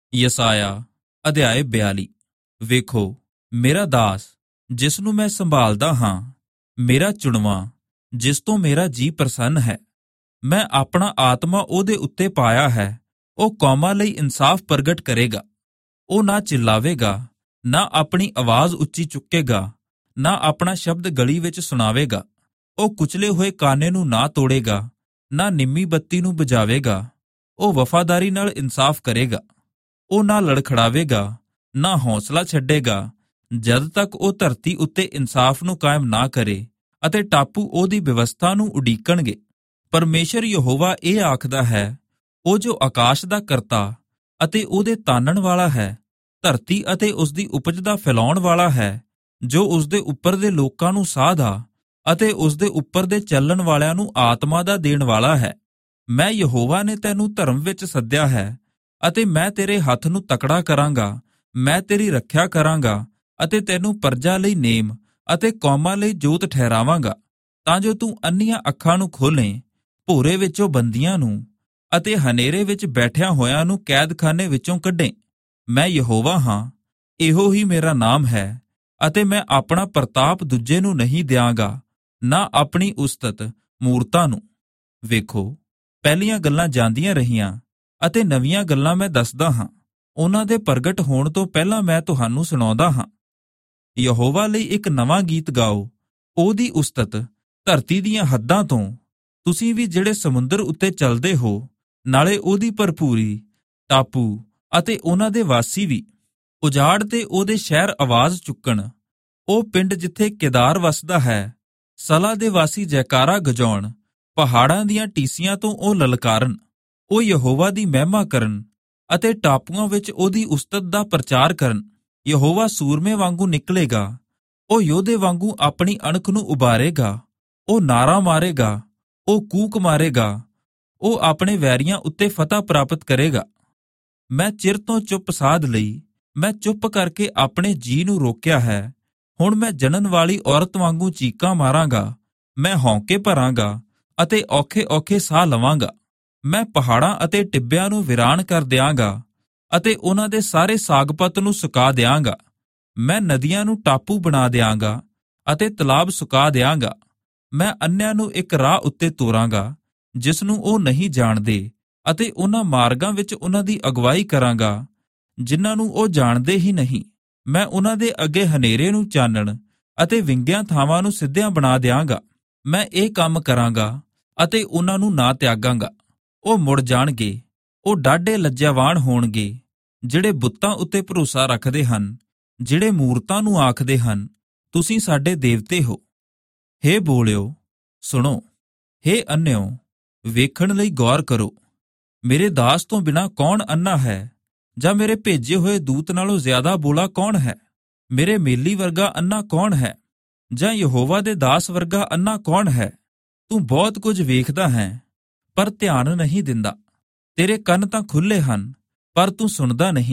ਯਸਾਇਆ ਅਧਿਆਇ 42। ਵੇਖੋ, ਮੇਰਾ ਦਾਸ ਜਿਸ ਨੂੰ ਮੈਂ ਸੰਭਾਲਦਾ ਹਾਂ, ਮੇਰਾ ਚੁਣਵਾਂ ਜਿਸ ਤੋਂ ਮੇਰਾ ਜੀ ਪ੍ਰਸੰਨ ਹੈ। ਮੈਂ ਆਪਣਾ ਆਤਮਾ ਉਹਦੇ ਉੱਤੇ ਪਾਇਆ ਹੈ। ਉਹ ਕੌਮਾਂ ਲਈ ਇਨਸਾਫ ਪ੍ਰਗਟ ਕਰੇਗਾ। ਉਹ ਨਾ ਚਿল্ਲਾਵੇਗਾ, ਨਾ ਆਪਣੀ ਆਵਾਜ਼ ਉੱਚੀ ਚੁੱਕੇਗਾ, ਨਾ ਆਪਣਾ ਸ਼ਬਦ ਗਲੀ ਵਿੱਚ ਸੁਣਾਵੇਗਾ। ਉਹ ਕੁਚਲੇ ਹੋਏ ਕਾਨੇ ਨੂੰ ਨਾ ਤੋੜੇਗਾ, ਨਾ ਨਿੰਮੀ ਬੱਤੀ ਨੂੰ ਬੁਝਾਵੇਗਾ। ਉਹ ਵਫਾਦਾਰੀ ਨਾਲ ਇਨਸਾਫ ਕਰੇਗਾ। ਉਹ ਨਾ ਲੜਖੜਾਵੇਗਾ, ਨਾ ਹੌਸਲਾ ਛੱਡੇਗਾ, ਜਦ ਤੱਕ ਉਹ ਧਰਤੀ ਉੱਤੇ ਇਨਸਾਫ ਨੂੰ ਕਾਇਮ ਨਾ ਕਰੇ ਅਤੇ ਟਾਪੂ ਉਹਦੀ ਵਿਵਸਥਾ ਨੂੰ ਉਡੀਕਣਗੇ। ਪਰਮੇਸ਼ਰ ਯਹੋਵਾ ਇਹ ਆਖਦਾ ਹੈ, ਉਹ ਜੋ ਆਕਾਸ਼ ਦਾ ਕਰਤਾ ਅਤੇ ਉਹਦੇ ਤਾਨਣ ਵਾਲਾ ਹੈ, ਧਰਤੀ ਅਤੇ ਉਸਦੀ ਉਪਜ ਦਾ ਫੈਲਾਉਣ ਵਾਲਾ ਹੈ, ਜੋ ਉਸਦੇ ਉੱਪਰ ਦੇ ਲੋਕਾਂ ਨੂੰ ਸਾਹ ਦਾ ਅਤੇ ਉਸਦੇ ਉੱਪਰ ਦੇ ਚੱਲਣ ਵਾਲਿਆਂ ਨੂੰ ਆਤਮਾ ਦਾ ਦੇਣ ਵਾਲਾ ਹੈ। ਮੈਂ ਯਹੋਵਾ ਨੇ ਤੈਨੂੰ ਧਰਮ ਵਿੱਚ ਸੱਦਿਆ ਹੈ ਅਤੇ ਮੈਂ ਤੇਰੇ ਹੱਥ ਨੂੰ ਤਕੜਾ ਕਰਾਂਗਾ। ਮੈਂ ਤੇਰੀ ਰੱਖਿਆ ਕਰਾਂਗਾ ਅਤੇ ਤੈਨੂੰ ਪਰਜਾ ਲਈ ਨੇਮ ਅਤੇ ਕੌਮਾਂ ਲਈ ਜੋਤ ਠਹਿਰਾਵਾਂਗਾ, ਤਾਂ ਜੋ ਤੂੰ ਅੰਨੀਆਂ ਅੱਖਾਂ ਨੂੰ ਖੋਲ੍ਹੇਂ, ਭੋਰੇ ਵਿੱਚੋਂ ਬੰਦੀਆਂ ਨੂੰ ਅਤੇ ਹਨੇਰੇ ਵਿੱਚ ਬੈਠਿਆਂ ਹੋਇਆਂ ਨੂੰ ਕੈਦਖਾਨੇ ਵਿੱਚੋਂ ਕੱਢੇਂ। ਮੈਂ ਯਹੋਵਾ ਹਾਂ, ਇਹੋ ਹੀ ਮੇਰਾ ਨਾਮ ਹੈ, ਅਤੇ ਮੈਂ ਆਪਣਾ ਪ੍ਰਤਾਪ ਦੂਜੇ ਨੂੰ ਨਹੀਂ ਦਿਆਂਗਾ, ਨਾ ਆਪਣੀ ਉਸਤਤ ਮੂਰਤਾਂ ਨੂੰ। ਵੇਖੋ, ਪਹਿਲੀਆਂ ਗੱਲਾਂ ਜਾਂਦੀਆਂ ਰਹੀਆਂ ਅਤੇ ਨਵੀਆਂ ਗੱਲਾਂ ਮੈਂ ਦੱਸਦਾ ਹਾਂ। ਉਹਨਾਂ ਦੇ ਪ੍ਰਗਟ ਹੋਣ ਤੋਂ ਪਹਿਲਾਂ ਮੈਂ ਤੁਹਾਨੂੰ ਸੁਣਾਉਂਦਾ ਹਾਂ। ਯਹੋਵਾ ਲਈ ਇੱਕ ਨਵਾਂ ਗੀਤ ਗਾਓ, ਉਹਦੀ ਉਸਤਤ ਧਰਤੀ ਦੀਆਂ ਹੱਦਾਂ ਤੋਂ। ਤੁਸੀਂ ਵੀ ਜਿਹੜੇ ਸਮੁੰਦਰ ਉੱਤੇ ਚੱਲਦੇ ਹੋ, ਨਾਲੇ ਉਹਦੀ ਭਰਪੂਰੀ, ਟਾਪੂ ਅਤੇ ਉਹਨਾਂ ਦੇ ਵਾਸੀ ਵੀ। ਉਜਾੜ ਤੇ ਉਹਦੇ ਸ਼ਹਿਰ ਆਵਾਜ਼ ਚੁੱਕਣ, ਉਹ ਪਿੰਡ ਜਿੱਥੇ ਕੇਦਾਰ ਵਸਦਾ ਹੈ। ਸਲਾ ਦੇ ਵਾਸੀ ਜੈਕਾਰਾ ਗਜਾਉਣ, ਪਹਾੜਾਂ ਦੀਆਂ ਟੀਸੀਆਂ ਤੋਂ ਉਹ ਲਲਕਾਰਨ। ਉਹ ਯਹੋਵਾ ਦੀ ਮਹਿਮਾ ਕਰਨ ਅਤੇ ਟਾਪੂਆਂ ਵਿੱਚ ਉਹਦੀ ਉਸਤਤ ਦਾ ਪ੍ਰਚਾਰ ਕਰਨ। ਯਹੋਵਾ ਸੂਰਮੇ ਵਾਂਗੂ ਨਿਕਲੇਗਾ, ਉਹ ਯੋਧੇ ਵਾਂਗੂ ਆਪਣੀ ਅਣਖ ਨੂੰ ਉਭਾਰੇਗਾ। ਉਹ ਨਾਰਾ ਮਾਰੇਗਾ, ਉਹ ਕੂਕ ਮਾਰੇਗਾ, ਉਹ ਆਪਣੇ ਵੈਰੀਆਂ ਉੱਤੇ ਫਤਹ ਪ੍ਰਾਪਤ ਕਰੇਗਾ। ਮੈਂ ਚਿਰ ਤੋਂ ਚੁੱਪ ਸਾਧ ਲਈ, ਮੈਂ ਚੁੱਪ ਕਰਕੇ ਆਪਣੇ ਜੀ ਨੂੰ ਰੋਕਿਆ ਹੈ। ਹੁਣ ਮੈਂ ਜਣਨ ਵਾਲੀ ਔਰਤ ਵਾਂਗੂ ਚੀਕਾਂ ਮਾਰਾਂਗਾ। ਮੈਂ ਹੌਂਕੇ ਭਰਾਂਗਾ ਅਤੇ ਔਖੇ ਔਖੇ ਸਾਹ ਲਵਾਂਗਾ। ਮੈਂ ਪਹਾੜਾਂ ਅਤੇ ਟਿੱਬਿਆਂ ਨੂੰ ਵਿਰਾਨ ਕਰ ਦਿਆਂਗਾ ਅਤੇ ਉਹਨਾਂ ਦੇ ਸਾਰੇ ਸਾਗਪਤ ਨੂੰ ਸੁਕਾ ਦਿਆਂਗਾ। ਮੈਂ ਨਦੀਆਂ ਨੂੰ ਟਾਪੂ ਬਣਾ ਦਿਆਂਗਾ ਅਤੇ ਤਲਾਬ ਸੁਕਾ ਦਿਆਂਗਾ। ਮੈਂ ਅੰਨ੍ਹਿਆਂ ਨੂੰ ਇੱਕ ਰਾਹ ਉੱਤੇ ਤੋਰਾਂਗਾ ਜਿਸ ਨੂੰ ਉਹ ਨਹੀਂ ਜਾਣਦੇ, ਅਤੇ ਉਹਨਾਂ ਮਾਰਗਾਂ ਵਿੱਚ ਉਹਨਾਂ ਦੀ ਅਗਵਾਈ ਕਰਾਂਗਾ ਜਿਨ੍ਹਾਂ ਨੂੰ ਉਹ ਜਾਣਦੇ ਹੀ ਨਹੀਂ। ਮੈਂ ਉਹਨਾਂ ਦੇ ਅੱਗੇ ਹਨੇਰੇ ਨੂੰ ਚਾਨਣ ਅਤੇ ਵਿੰਗੀਆਂ ਥਾਵਾਂ ਨੂੰ ਸਿੱਧਿਆਂ ਬਣਾ ਦਿਆਂਗਾ। ਮੈਂ ਇਹ ਕੰਮ ਕਰਾਂਗਾ ਅਤੇ ਉਹਨਾਂ ਨੂੰ ਨਾ ਤਿਆਗਾਂਗਾ। ਉਹ ਮੁੜ ਜਾਣਗੇ, ਉਹ ਡਾਢੇ ਲੱਜਾਵਾਨ ਹੋਣਗੇ, ਜਿਹੜੇ ਬੁੱਤਾਂ ਉੱਤੇ ਭਰੋਸਾ ਰੱਖਦੇ ਹਨ, ਜਿਹੜੇ ਮੂਰਤਾਂ ਨੂੰ ਆਖਦੇ ਹਨ, ਤੁਸੀਂ ਸਾਡੇ ਦੇਵਤੇ ਹੋ। ਹੇ ਬੋਲਿਓ, ਸੁਣੋ, ਹੇ ਅੰਨ੍ਹਿਓ, ਵੇਖਣ ਲਈ ਗੌਰ ਕਰੋ। ਮੇਰੇ ਦਾਸ ਤੋਂ ਬਿਨਾਂ ਕੌਣ ਅੰਨ੍ਹਾ ਹੈ, ਜਾਂ ਮੇਰੇ ਭੇਜੇ ਹੋਏ ਦੂਤ ਨਾਲੋਂ ਜ਼ਿਆਦਾ ਬੋਲਾ ਕੌਣ ਹੈ? ਮੇਰੇ ਮੇਲੀ ਵਰਗਾ ਅੰਨ੍ਹਾ ਕੌਣ ਹੈ, ਜਾਂ ਯਹੋਵਾ ਦੇ ਦਾਸ ਵਰਗਾ ਅੰਨ੍ਹਾ ਕੌਣ ਹੈ? ਤੂੰ ਬਹੁਤ ਕੁਝ ਵੇਖਦਾ ਹੈ, ਪਰ ਧਿਆਨ ਨਹੀਂ ਦਿੰਦਾ। ਤੇਰੇ ਕੰਨ ਤਾਂ ਖੁੱਲ੍ਹੇ ਹਨ, ਪਰ ਤੂੰ ਸੁਣਦਾ ਨਹੀਂ।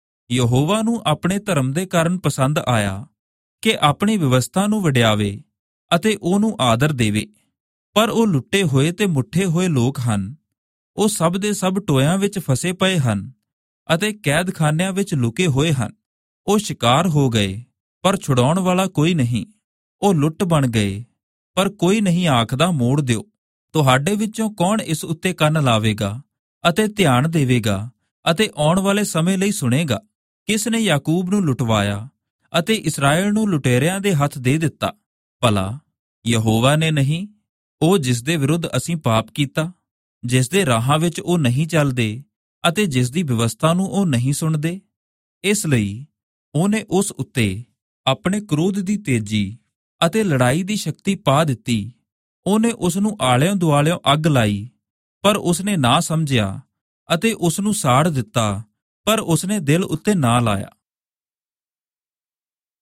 ਯਹੋਵਾ ਨੂੰ ਆਪਣੇ ਧਰਮ ਦੇ ਕਾਰਨ ਪਸੰਦ ਆਇਆ ਕਿ ਆਪਣੀ ਵਿਵਸਥਾ ਨੂੰ ਵਡਿਆਵੇ ਅਤੇ ਉਹਨੂੰ ਆਦਰ ਦੇਵੇ। ਪਰ ਉਹ ਲੁੱਟੇ ਹੋਏ ਤੇ ਮੁੱਠੇ ਹੋਏ ਲੋਕ ਹਨ। ਉਹ ਸਭ ਦੇ ਸਭ ਟੋਇਆਂ ਵਿੱਚ ਫਸੇ ਪਏ ਹਨ ਅਤੇ ਕੈਦਖਾਨਿਆਂ ਵਿੱਚ ਲੁਕੇ ਹੋਏ ਹਨ। ਉਹ ਸ਼ਿਕਾਰ ਹੋ ਗਏ, ਪਰ ਛੁਡਾਉਣ ਵਾਲਾ ਕੋਈ ਨਹੀਂ। ਉਹ ਲੁੱਟ ਬਣ ਗਏ, ਪਰ ਕੋਈ ਨਹੀਂ ਆਖਦਾ ਮੋੜ ਦਿਓ। ਤੁਹਾਡੇ ਵਿੱਚੋਂ ਕੌਣ ਇਸ ਉੱਤੇ ਕੰਨ ਲਾਵੇਗਾ ਅਤੇ ਧਿਆਨ ਦੇਵੇਗਾ ਅਤੇ ਆਉਣ ਵਾਲੇ ਸਮੇਂ ਲਈ ਸੁਣੇਗਾ? ਕਿਸ ਨੇ ਯਾਕੂਬ ਨੂੰ ਲੁਟਵਾਇਆ ਅਤੇ ਇਸਰਾਏਲ ਨੂੰ ਲੁਟੇਰਿਆਂ ਦੇ ਹੱਥ ਦੇ ਦਿੱਤਾ? ਭਲਾ ਯਹੋਵਾ ਨੇ ਨਹੀਂ? ਉਹ ਜਿਸ ਦੇ ਵਿਰੁੱਧ ਅਸੀਂ ਪਾਪ ਕੀਤਾ, ਜਿਸ ਦੇ ਰਾਹਾਂ ਵਿੱਚ ਉਹ ਨਹੀਂ ਚੱਲਦੇ ਅਤੇ ਜਿਸ ਦੀ ਵਿਵਸਥਾ ਨੂੰ ਉਹ ਨਹੀਂ ਸੁਣਦੇ। ਇਸ ਲਈ ਉਹਨੇ ਉਸ ਉੱਤੇ ਆਪਣੇ ਕ੍ਰੋਧ ਦੀ ਤੇਜ਼ੀ ਅਤੇ ਲੜਾਈ ਦੀ ਸ਼ਕਤੀ ਪਾ ਦਿੱਤੀ। ਉਹਨੇ ਉਸ ਨੂੰ ਆਲਿਆਂ ਦੁਆਲਿਓਂ ਅੱਗ ਲਾਈ, ਪਰ ਉਸਨੇ ਨਾ ਸਮਝਿਆ, ਅਤੇ ਉਸ ਨੂੰ ਸਾੜ ਦਿੱਤਾ, ਪਰ ਉਸਨੇ ਦਿਲ ਉੱਤੇ ਨਾ ਲਾਇਆ।